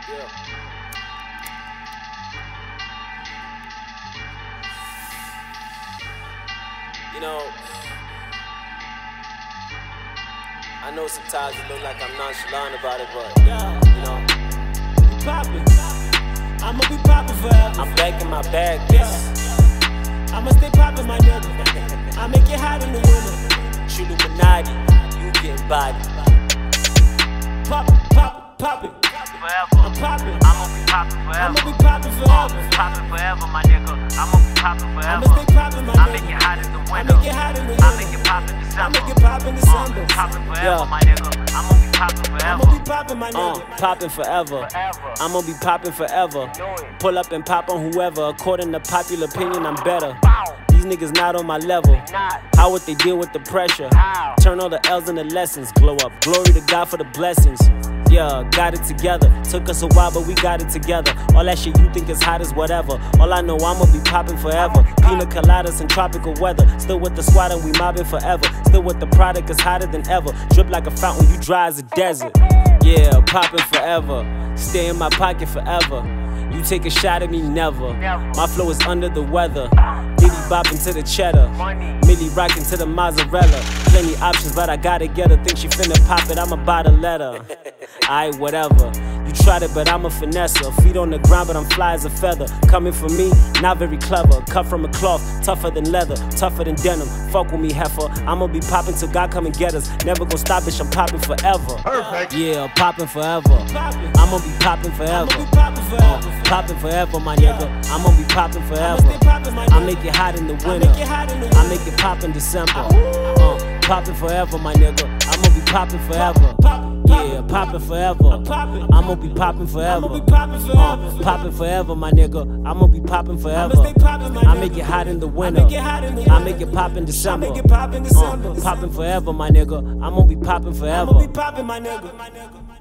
Yeah. You know, I know sometimes it look like I'm nonchalant about it, but you know, We poppin', I'ma be poppin' forever. I'm back in my bag, bitch. I'ma stay poppin', my nigga. I make it hot in the winter. True Illuminati, you getting body. Poppin'. Forever. I'm poppin'. I'ma be poppin' forever. I'ma be poppin' forever. Poppin' forever, my nigga. I'ma be poppin' forever. I'ma stay poppin', my I make nigga. it hot in the I winter. make it hot in the I make winter. it pop in I December. make it pop in December. Poppin' forever, Yeah. my nigga. I'ma be poppin' forever. I'ma be poppin', my nigga. Popping forever. Forever. I'ma be popping forever. Do it. Pull up and pop on whoever. According to popular opinion, I'm better. Bow. These niggas not on my level. Not. How would they deal with the pressure? How? Turn all the L's into lessons. Glow up. Glory to God for the blessings. Yeah, got it together. Took us a while, but we got it together. All that shit you think is hot is whatever. All I know, I'ma be popping forever. Pina coladas and tropical weather. Still with the squad and we mobbing forever. Still with the product is hotter than ever. Drip like a fountain, you dry as a desert. Yeah, popping forever. Stay in my pocket forever. You take a shot at me, never. My flow is under the weather. Diddy bopping to the cheddar. Millie rocking to the mozzarella. Plenty options, but I gotta get her. Think she finna pop it, I'ma buy the letter. Aight, whatever. You tried it, but I'm a finesser. Feet on the ground, but I'm fly as a feather. Coming from me, not very clever. Cut from a cloth, tougher than leather, tougher than denim. Fuck with me, heifer. I'ma be popping till God come and get us. Never gon' stop, bitch, I'm popping forever. Perfect. Yeah, popping forever. Poppin'. I'ma be popping forever. I'ma be poppin' forever. Popping forever, my nigga. I'ma be popping I'ma forever. stay poppin', my I nigga. make it hot in the I winter. make it hot in the I winter. make it pop in December. Popping forever, my nigga. I'ma be popping forever. Yeah, popping forever. poppin'. I'ma be popping forever. I'ma be poppin' forever. Popping forever, my nigga. I'ma be popping forever. I'ma stay poppin', my I nigga. make it hot in the I winter. make it hot in the I winter. make it pop in I December. make it pop in December. Popping forever, my nigga. I'ma be popping forever. I'ma be poppin', my nigga.